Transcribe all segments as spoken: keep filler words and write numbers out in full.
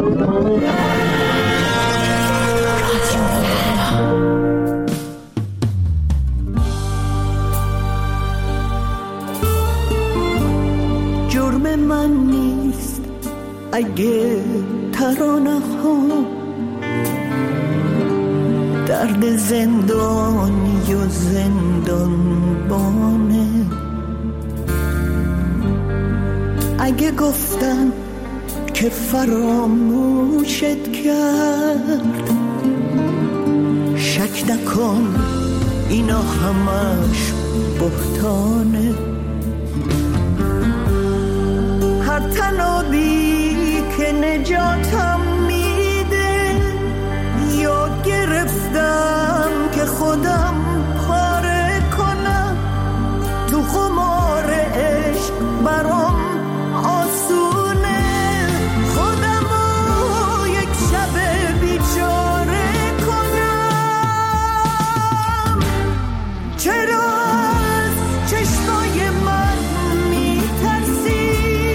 جرم من نیست اگه ترانه ها درد زندانی و زندانبانه. اگه گفتم که فراموشت کرد، شک نکن اینا همش بهتانه. هر تنابی که نجاتم میده یا گرفتم که خودم پاره کنم، تو خمار عشق برام آسونه خودمو یک شب بیچاره کنم. چرا از چشمای من میترسی؟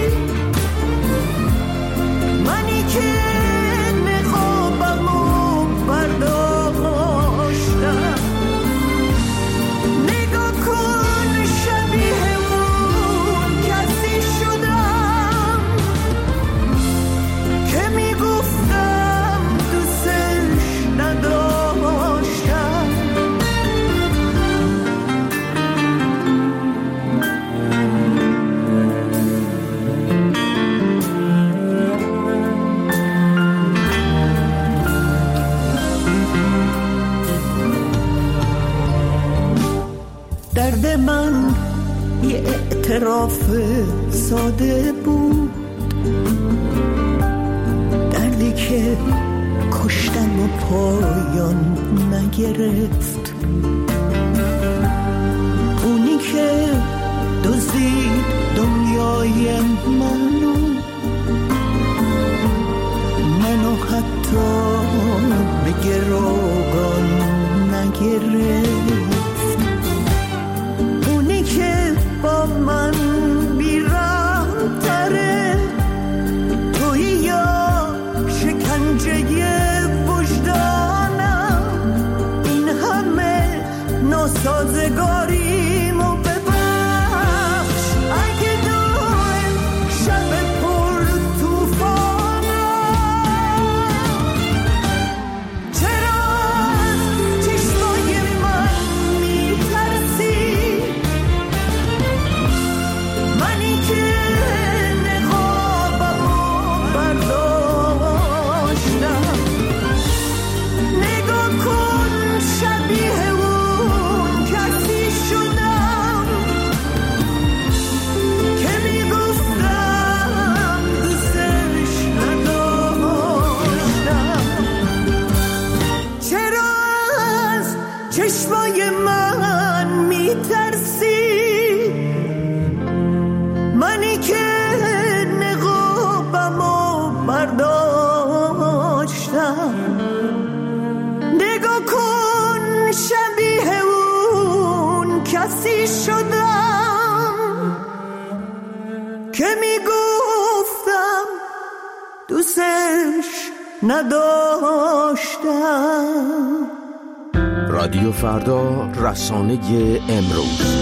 منی که نقابمو برداشتم. نگاه کن شبیه اون کسی شدم که میگفتم دوستش نداشتم. درد من یه اعتراف ساده بود، دردی که کشتم و پایان نگرفت. اونی که دزدید دنیای منو منو حتی به گروگان نگرفت. اونی که با من بیرحم تره، توی یا شکنجه وجدانم. این همه ناسازگاریمو ببخش اگه دارم شب پر توفانم. چرا از چشمای من میترسی؟ منی که نقابمو برداشتم. نگاه کن شبیه اون کسی شدم که میگفتم دوستش نداشتم. چرا از چشمای من میترسی؟ منی که نقابمو برداشتم. نگاه کن شبیه اون کسی شدم که میگفتم دوستش نداشتم. رادیو فردا، رسانه امروز.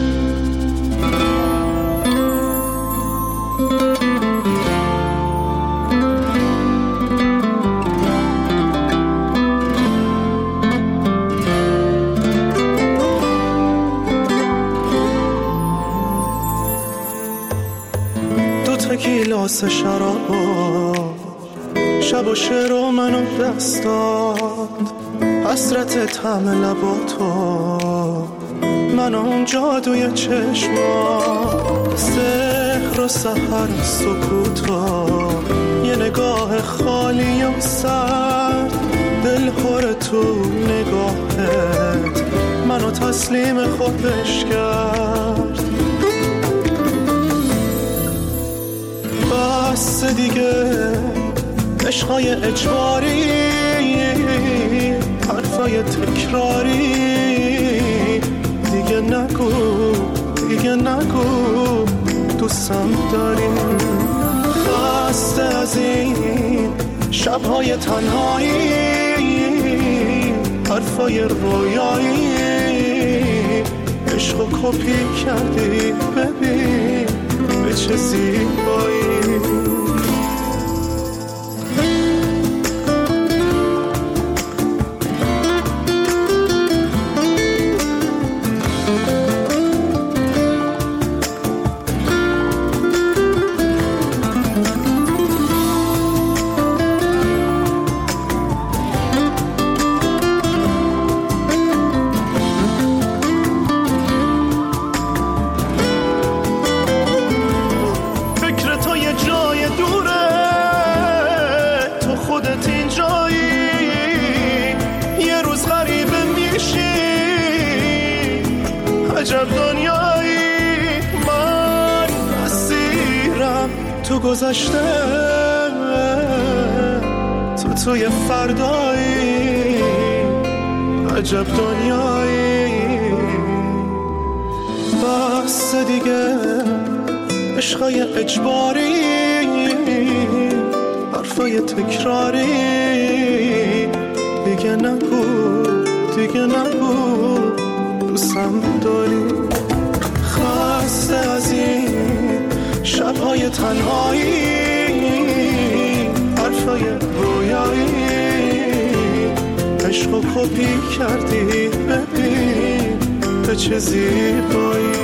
گیلاس شراب شب و شعر و منو دست داد، حسرت طعم لباتو منو اون جادوی چشما، سحر و سحر سکوتا، یه نگاه خالی و سرد، دل خور تو نگاهت منو تسلیم خودش کرد. بس دیگه عشقای اجباری، حرفای تکراری، دیگه نگو دیگه نگو دوستم داری. خسته از این شبهای تنهایی، حرفای رویایی، عشق و کپی کردی، ببین به چه زیبایی. عجب دنیایی، من اسیرم تو گذشته، تو توی فردایی. عجب دنیایی، بس دیگه عشقای اجباری، حرفای تکراری، دیگه نگو دیگه نگو دوستم داری. خسته از این شبهای تنهایی، حرفای رویایی، عشق و کپی کردی، ببین به چه زیبایی.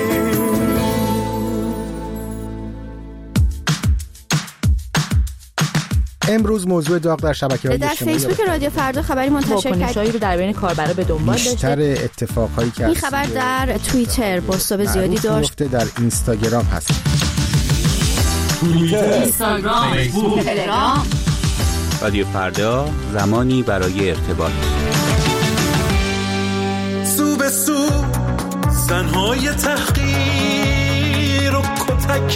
امروز موضوع داغ در شبکه‌های اجتماعی در فیسبوک رادیو فردا خبری منتشر کرد. واکنش‌هایی رو در بین کاربرا به دنبال داشته. بیشتر اتفاقایی که این خبر در توییتر بازتاب زیادی داشت. در اینستاگرام هست. توییتر، اینستاگرام، فیسبوک، تلگرام. رادیو فردا، زمانی برای ارتباط. سو به سو زنهای تحقیر و کتک،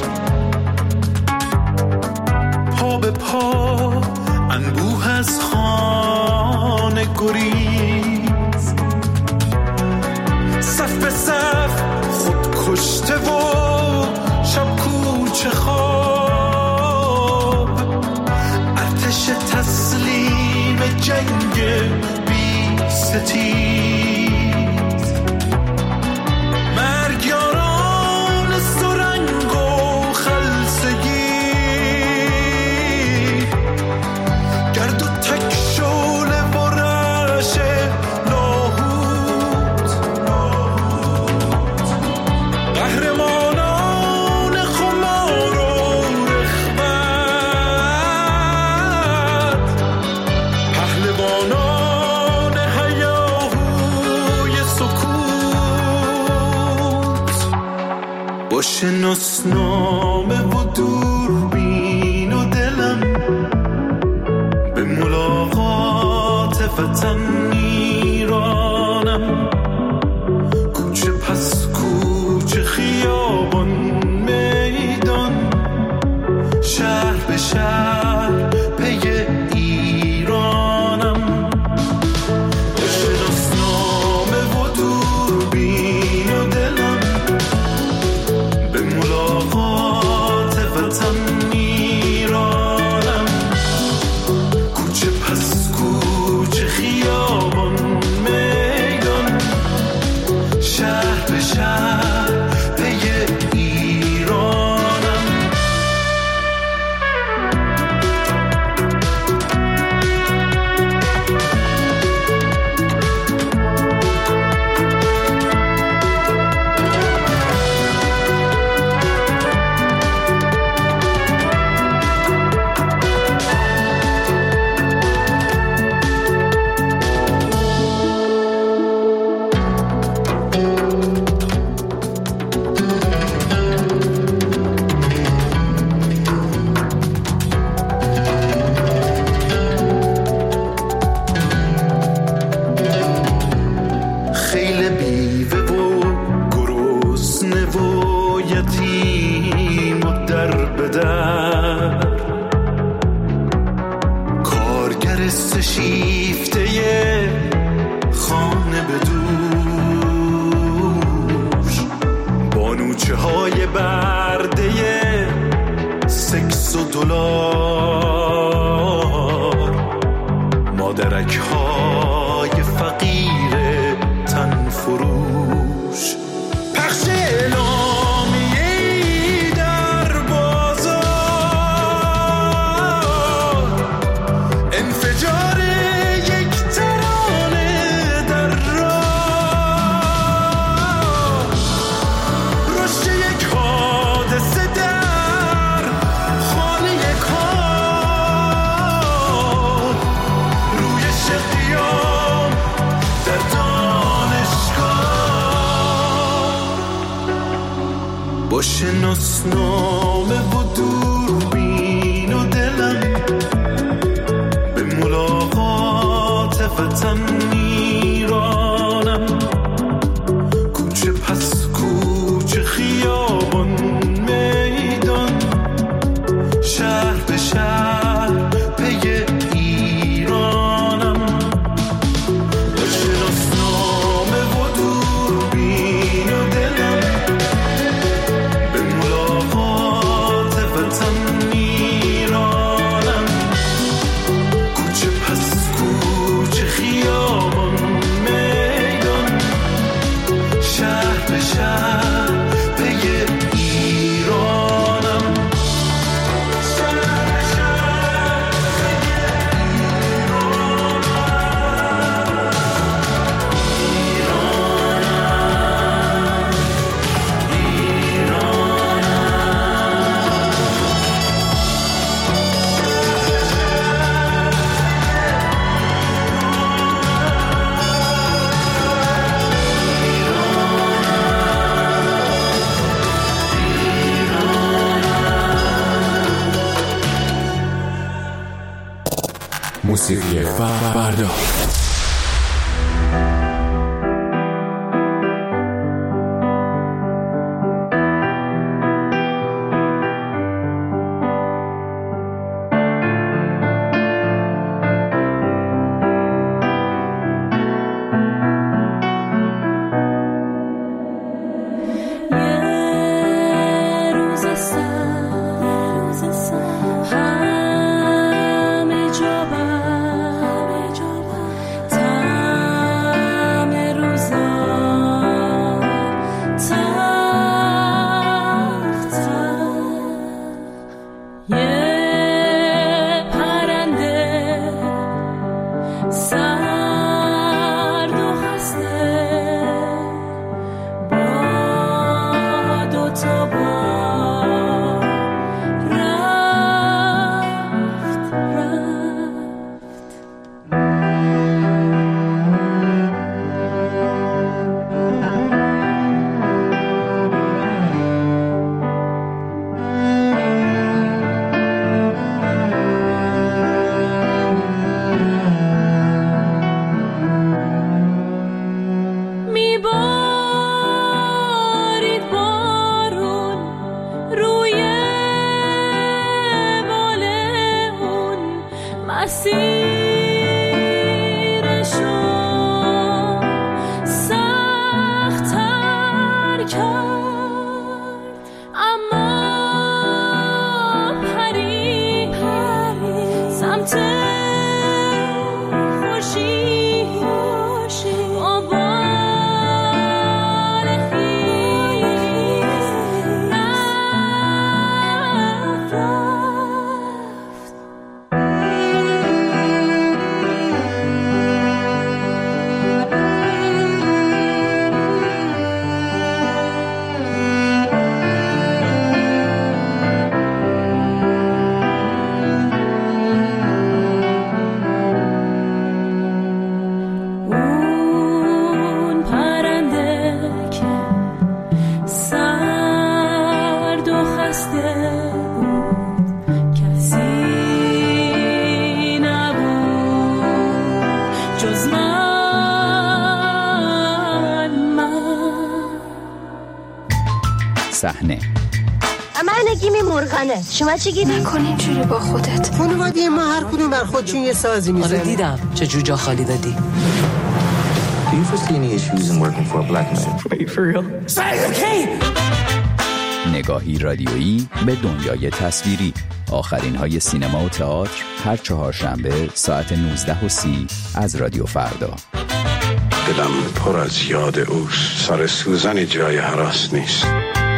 پا به پا انبوه از خانه گریز، صف به صف خود کشته و شب کوچه خواب، ارتش تسلیم جنگ بی ستیز، مرگ یاران سرنگ و خلصگی، گرد و تک شعله و رعش لاهوت، قهرمانان خمار و رغبت، پهلوانان هیاهوی سکوت، با شناسنامه و دوربین و دلم به ملاقات وطن میرانم، کوچه پس کوچه، خیابان میدان، شهر به شهر پی ایرانم، با شناسنامه و دوربین و دلم به ملاقات وطن میرانم، کوچه پس کوچه، خیابان میدان، شهر به شهر پی ایرانم. خیل بیوه و گرسنه و یتیم و در به در، کارگر سشیفته خانه به دوش، بانوچه های برده سکس و دلار، ترک‌های فقیر تن فروش، پخش اعلامیه‌ای در بازار، انفجار یک ترانه در راه، رشد یک حادثه در خانه کار، رویش قیام در دانشگاه، با شناسنامه و دوربین و دلم به ملاقات وطن میرانم، کوچه پس کوچه، خیابان میدان، شهر به شهر پی ایرانم، با شناسنامه و دوربین و دلم به ملاقات وطن میرانم، کوچه پس کوچه، خیابان میدان، شهر به شهر پی ایرانم، شهر به شهر پی موسیقی فردا. صحنه من نگیمی مرغانه، شما چی گیری؟ نکن اینجوری با خودت. خانواده ما هر کدوم بر خودشون یه سازی میزنه. آره دیدم چه جوجا خالی دادی. Do you foresee any issues in working for a black man? Wait, for real? نگاهی رادیویی به دنیای تصویری. آخرین های سینما و تئاتر هر چهارشنبه ساعت نوزده و سی از رادیو فردا. دلم پر از یاد اوست، سر سوزن جای هراس نیست.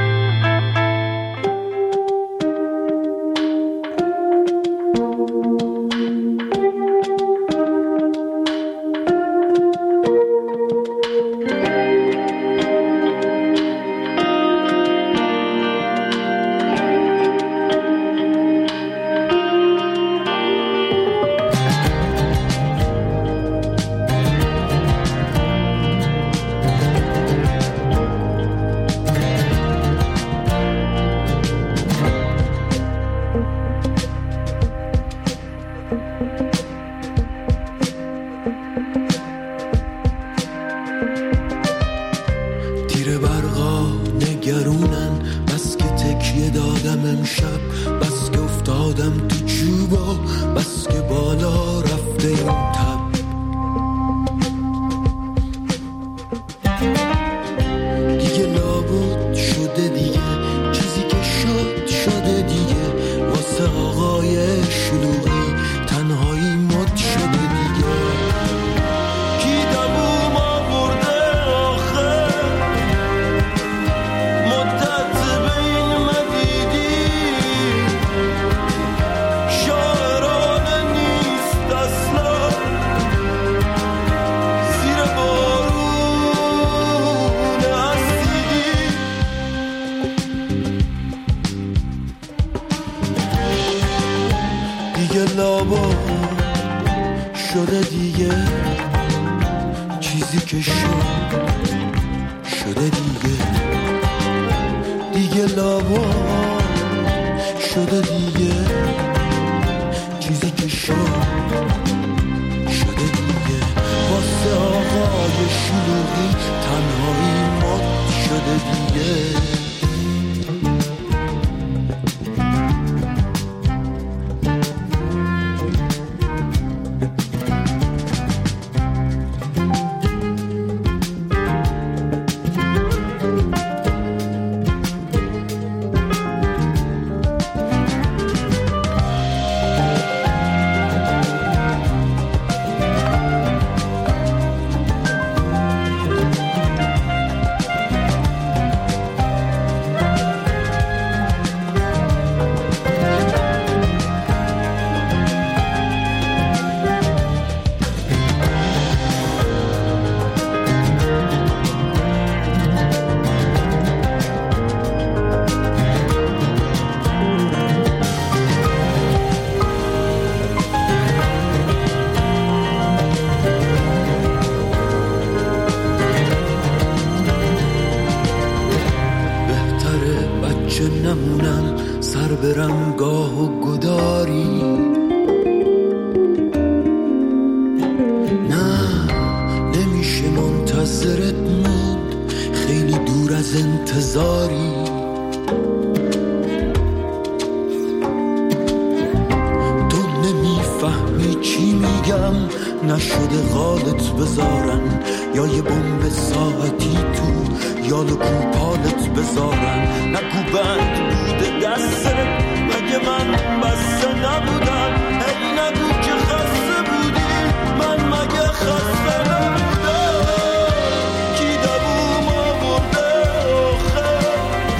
شده دیگه چیزی که شد شده دیگه دیگه لابا شده دیگه چیزی که شد شده دیگه واسه آقای شلوغی تنهایی مات شده دیگه نشده غالت بذارن یا یه بمب ساعتی تو یال کوپالت بذارن نگو بند بوده دستت مگه من بسته نبودم ای نگو که خسته بودی من مگه خسته نبودم کی دووم آورده آخه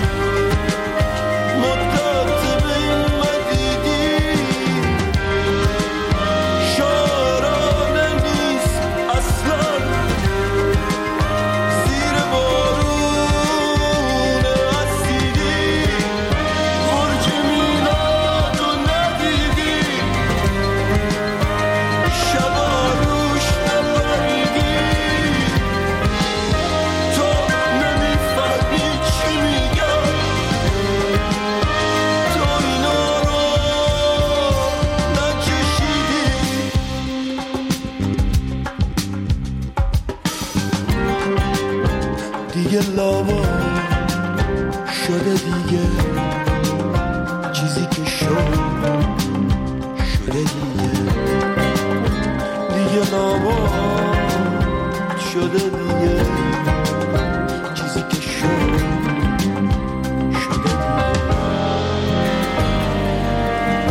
مدت به این مدیدی دیگه لابا شده دیگه چیزی که شد شده دیگه دیگه لابا شده دیگه چیزی که شد شده دیگه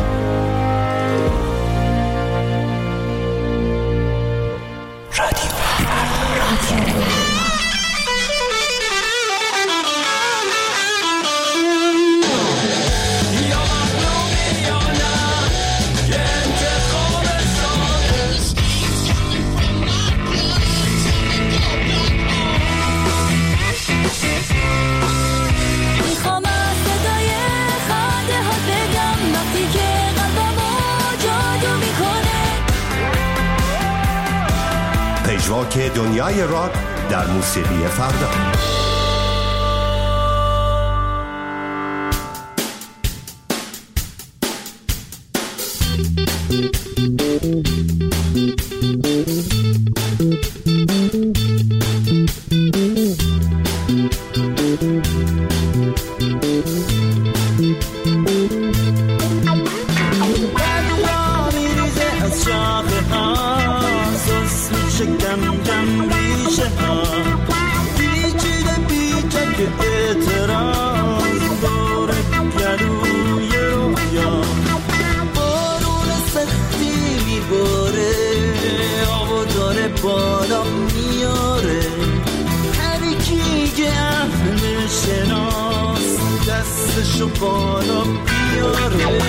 مجراک دنیای راک در موسیقی فردا. بالا میاره هر کی که اهل شناس دستشو بالا بیاره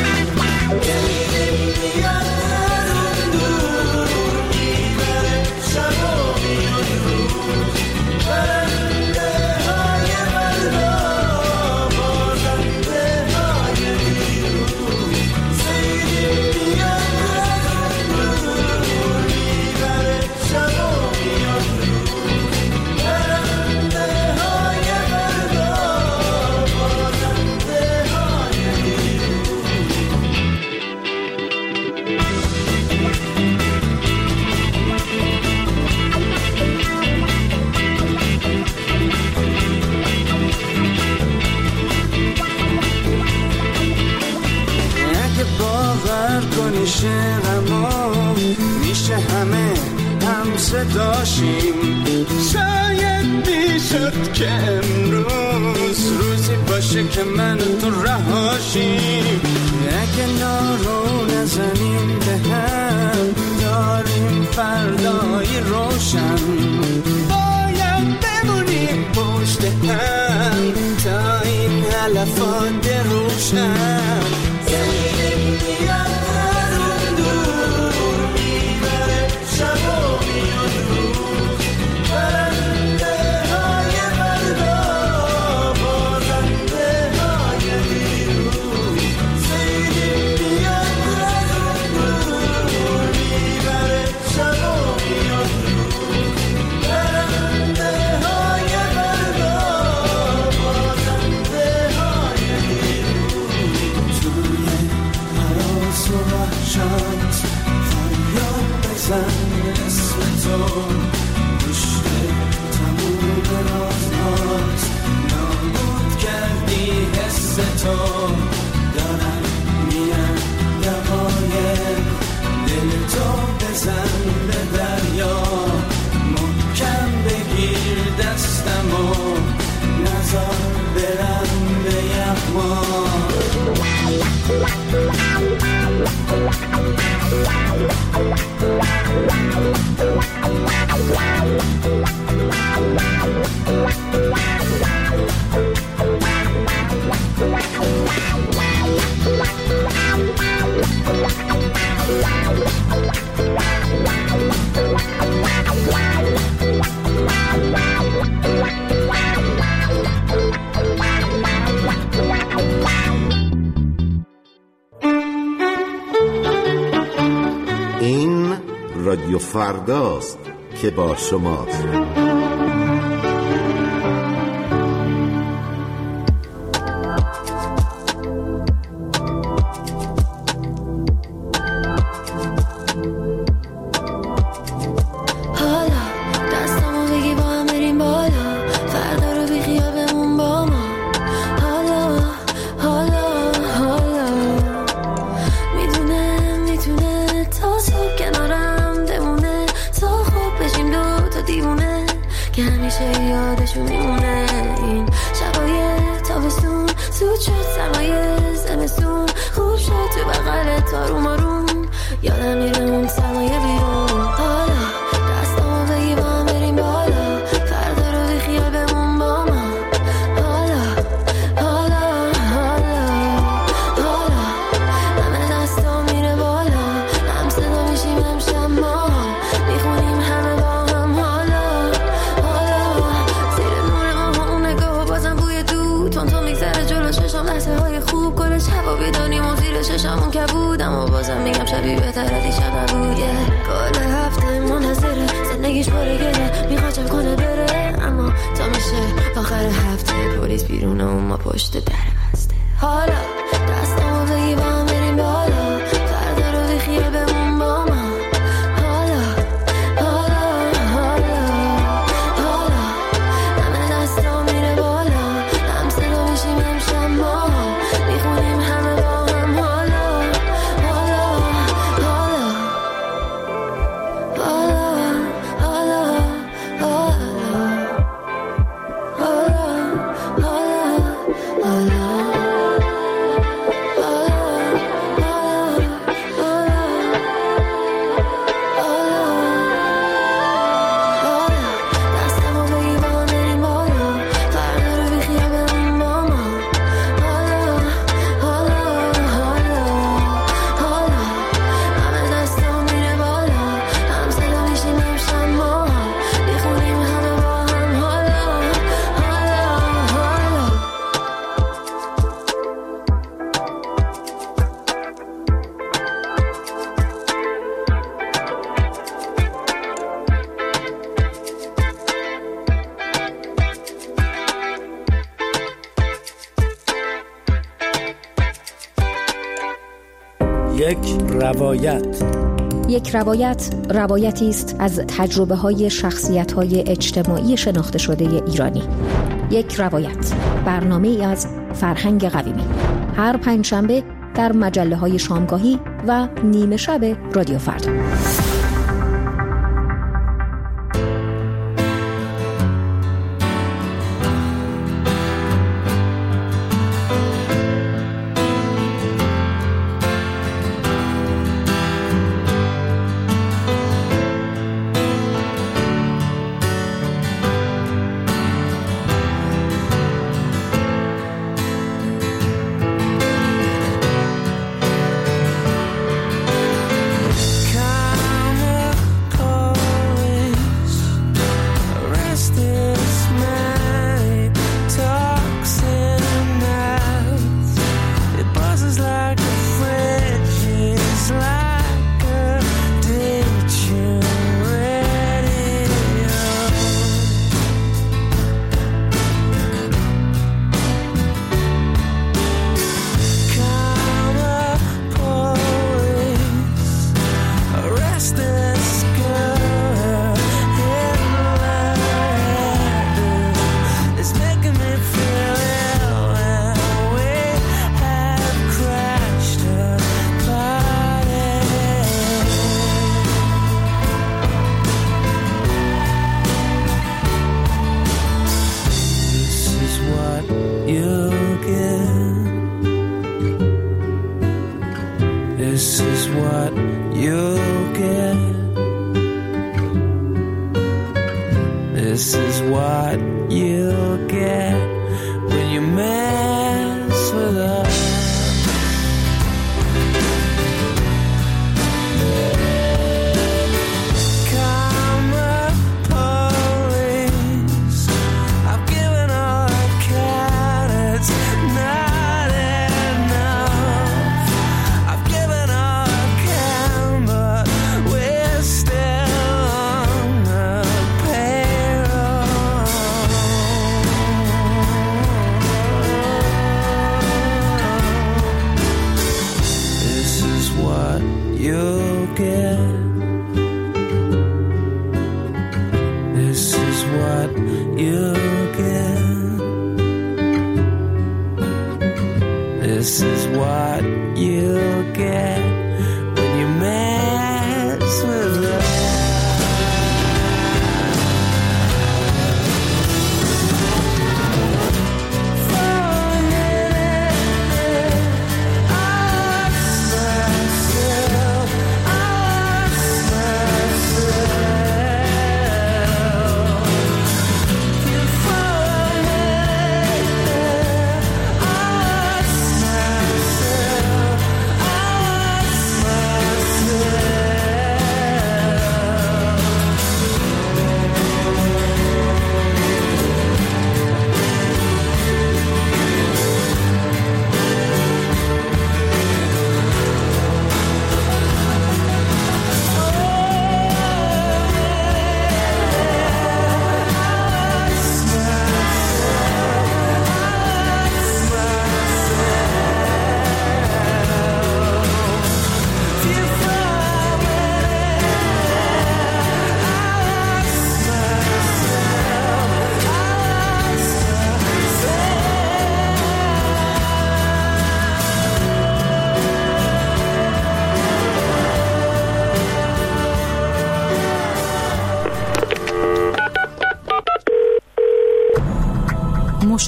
شعرما میشه همه هم صداشیم شاید میشد که امروز روزی باشه که من تو رهاشیم اگه نارو نزنیم به هم داریم فردایی روشن باید بمونیم پشت هم تا این علفات روشن زمین میاد اسم تو پشت تموم رازهات نابود کردی حس تو دارم میان دقایق دل تو بزن به دریا محکم بگیر دستمو نزار برم به یغما این رادیو فرداست که با شماست. شبیه بهتر از دیشب نبود. کل هفته منتظره زندگیش باره پلیس بیرونه و ما پشت در بسته. حالا دستمو بگی با هم بریم بالا، فردا رو بخیه بمون با من. حالا حالا حالا حالا همه دستا میره بالا، هم صدا میشیم هم شما میخونیم همه با هم. حالا حالا حالا حالا یک روایت. یک روایت روایتی است از تجربه‌های شخصیت‌های اجتماعی شناخته شده ایرانی. یک روایت، برنامه‌ای از فرهنگ قویمی، هر پنجشنبه در مجله‌های شامگاهی و نیمه شب رادیو فردا.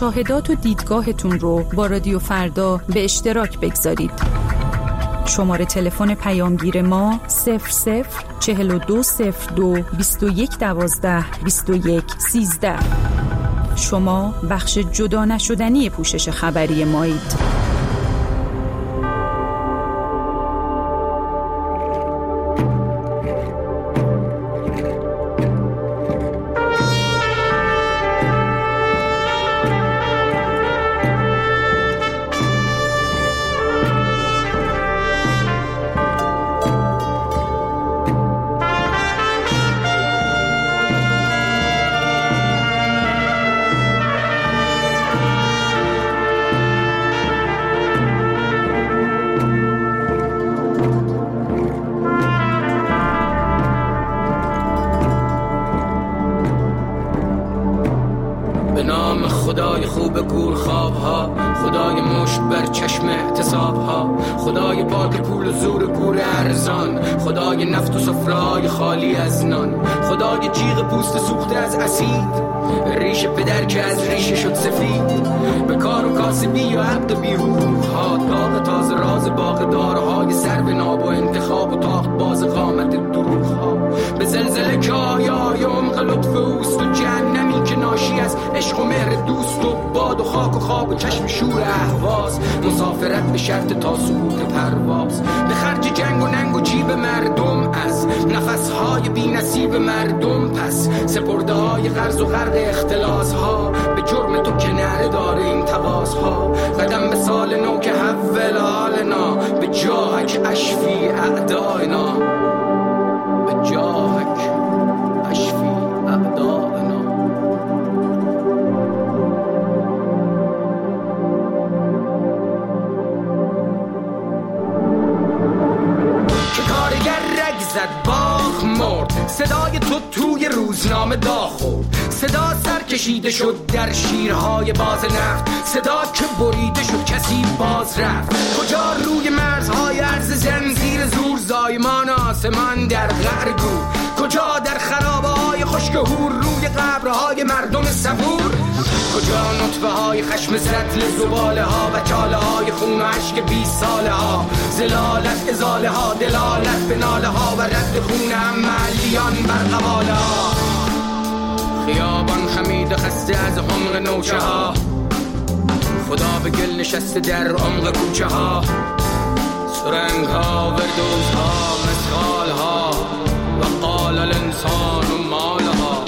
مشاهدات و دیدگاهتون رو با رادیو فردا به اشتراک بگذارید. شماره تلفن پیامگیر ما صفر صفر چهل و دو صفر دو بیست و یک دوازده بیست و یک سیزده. شما بخش جدا نشدنی پوشش خبری مایید. خدای خوب گور خواب ها، خدای مشت بر چشم اعتصاب ها، خدای باد پول و زور گور ارزان، خدای نفت و سفره‌های خالی از نان، خدای جیغ پوست سوخته از اسید، ریش پدر که از ریشه شد سفید، به کار و کاسبی و عقد بی حقوق ها، داغ تازه راز باغ دارهای سر به ناب و انتخاب و تاخت باز قامت دروغ ها، به زلزله که آیای عمق لطف اوست و جهنمی که ناشی از عشق و مهر دوست و باد و خاک و خواب و چشم شور اهواز، مسافرت به شرط تا سقوط پرواز، به خرج جنگ و ننگ و جیب مردم از نفسهای بی نصیب مردم، پس سپرده های قرض و غرق اختلاس ها، به جرم تو که نره داره این تقاس ها، قدم به سال نو که حول حالنا، به جاهک اشفی اعدائنا، به جاهک اشفی اعدائنا. که کارگر رگ زد باخ مرد، صدای تو توی روزنامه داغ خورد، صدا سر کشیده شد در شیرهای باز نفت، صدا که بریده شد کسی باز رفت، کجا روی مرزهای عرض زنزیر زور زایمان آسمان در قعر گور، کجا در خرابه های خشک هور روی قبرهای مردم صبور، کجا نطفه های خشم سطل زباله ها و چاله های خون و عشق بیست ساله ها، زلالت ازاله ها، دلالت به ناله ها و رد خون عملیان بر قواله ها، خیابان خمید خسته از عمق نوچه ها، خدا به گل نشسته در عمق کوچه ها، سرنگ ها، وردوز ها، مسخال ها و قال الانسان و مال ها.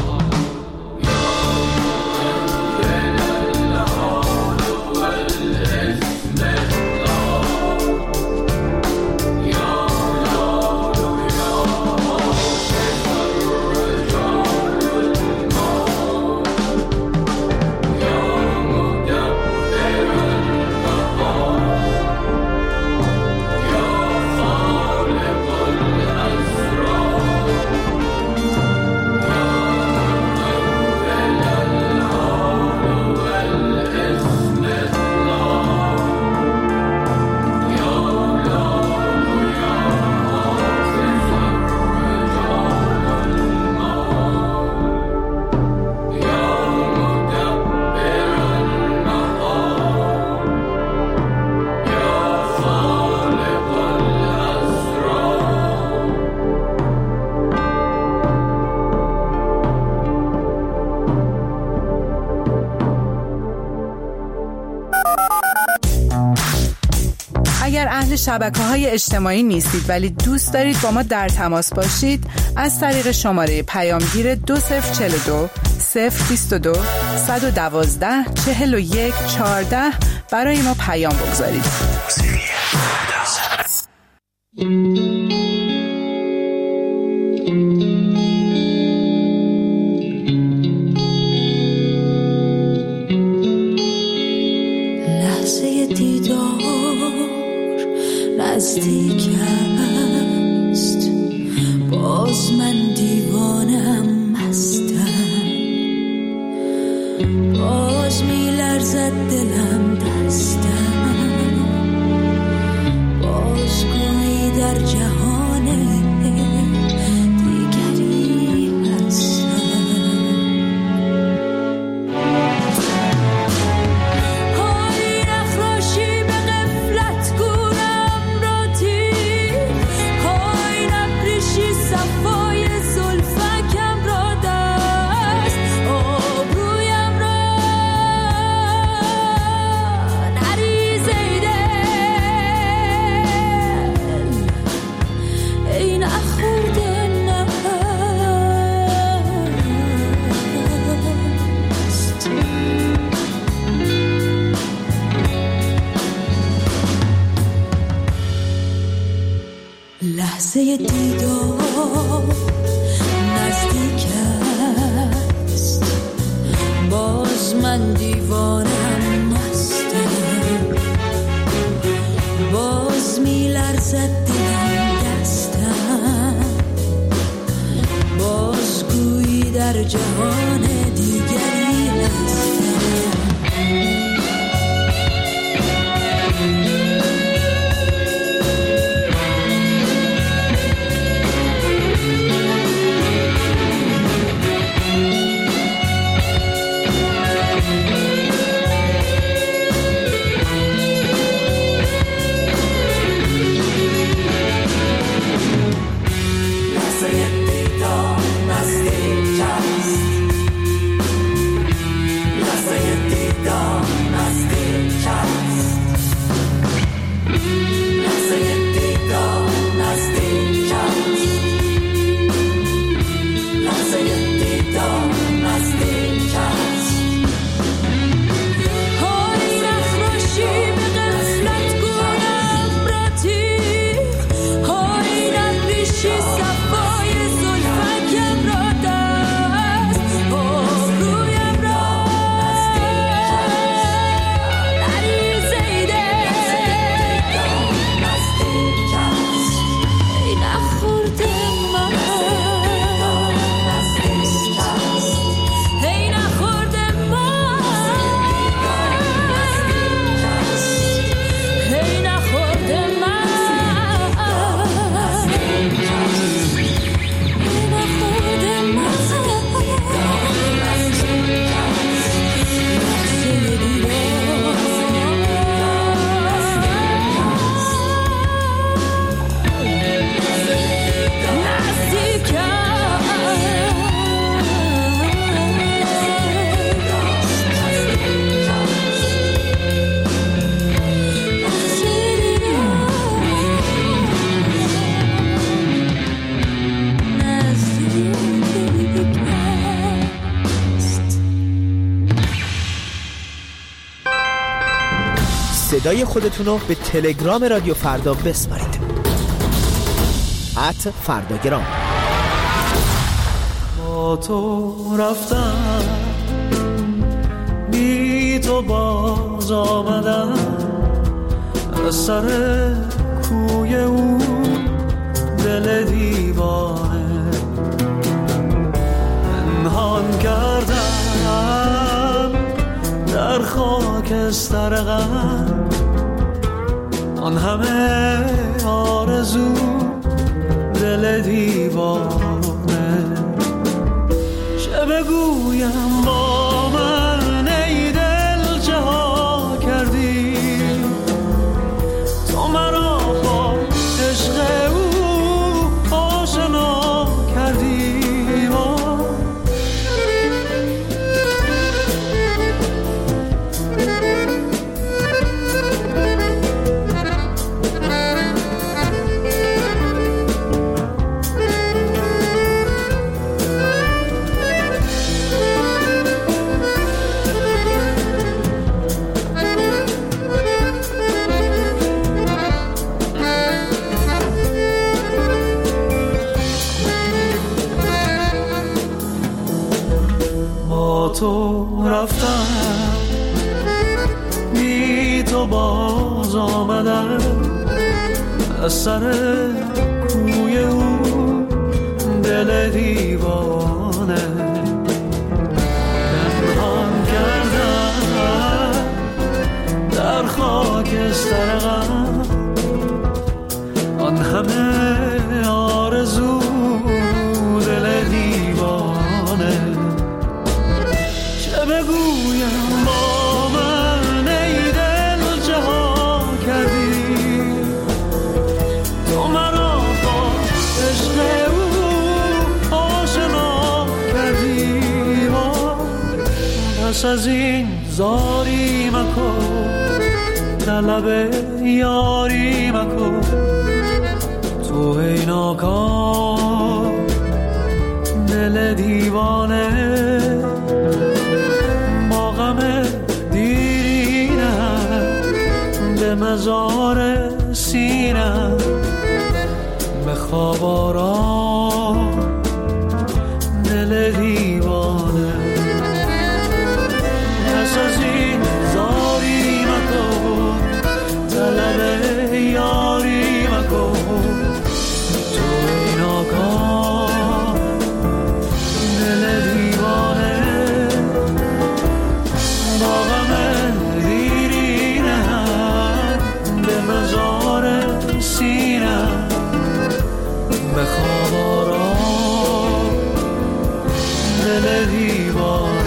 شبکه‌های اجتماعی نیستید ولی دوست دارید با ما در تماس باشید، از طریق شماره پیامگیر دو صفر چهل و دو صفر بیست و دو صد و دوازده چهل و یک چهارده برای ما پیام بگذارید. لحظه دیدار نزدیک است، باز من دیوانم مستم، باز می لرزد دلم دستم، باز گویی در جهان دیگری هستم. صفای زلفکم را دست آبرویم را نریزه دل ای نخورده نست لحظه دیدار نزدیک است باز من دیوانم مستم باز می لرزد دلم دستم باز گویی در جهان دیگری هستم صدای خودتون رو به تلگرام رادیو فردا بسپارید ات فرداگرام. با تو رفتم بی تو باز آمدم از سر کوی او دل دیوانه پنهان کردم در خاکستر غم آن همه آرزو دل دیوانه چه بگویم با من ای دل چه ها کردی تو مرا با عشق او آشنا کردی تو رفتم بی تو باز آمدم از سر کوی او دل دیوانه پنهان کردم در خاکستر غم آن همه آرزو دل دیوانه بگویم با من ای دل چه ها کردی تو مرا با عشق او کس از این زاری مکن، طلب یاری مکن، تو ای ناکام دل دیوانه، با غم دیرینم به مزار سینم، به خواب آرام دل دیوانه. کس از این زاری مکن، طلب یاری مکن، تو ای ناکام دل دیوانه، با غم دیرینم به مزار سینم، به خواب آرام دل دیوانه.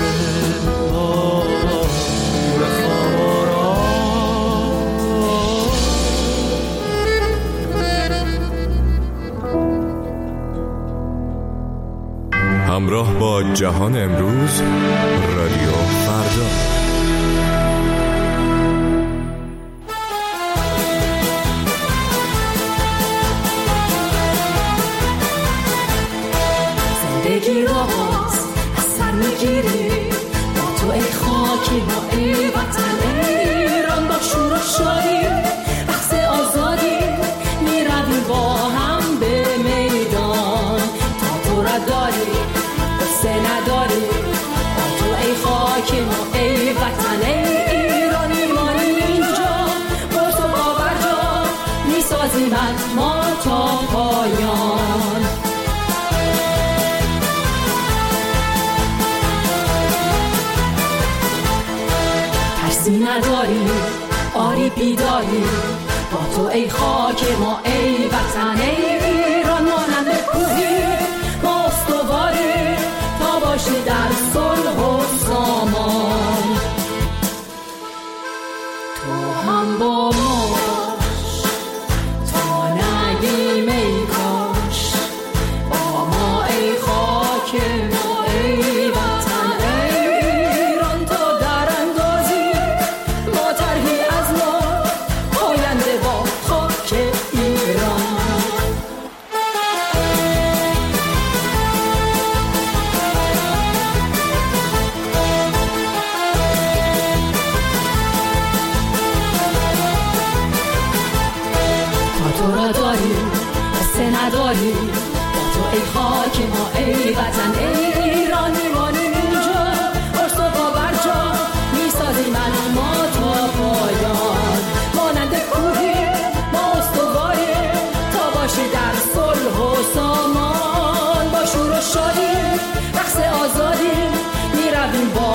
همراه با جهان امروز، رادیو فردا. زندگی رو باز از سر میگیری، با تو ای خاکی، با ای وطن ایران، با شور و شادی رقص آزادی میرویم با هم به میدان، تا تو را داری قصه نداری، با تو ای خاکی، ما ای وطن ایران، میمانیم اینجا با تو باور جا، میسازیم ما تا پایان. ترسی نداری، آری بیداری، با تو ای خاک ما ای وطن ایران، مانند کوهی ما استواری، تا باشی در صلح و سامان. تو هم با ما باش تا نگیم ای کاش، با ما ای خاک ما ای وطن ایران، تا در اندازی ما ترهی از ما آینده با خاک ایران. تا تو را داری قصه نداری، با تو ای خاک ما ای وطن ایران، میمانیم اینجا باش تو باور جا، میسازیم ما تا پایان. مانند کوهی ما استواری، تا باشی در صلح و سامان، با شور و شادی رقص آزادی میرویم با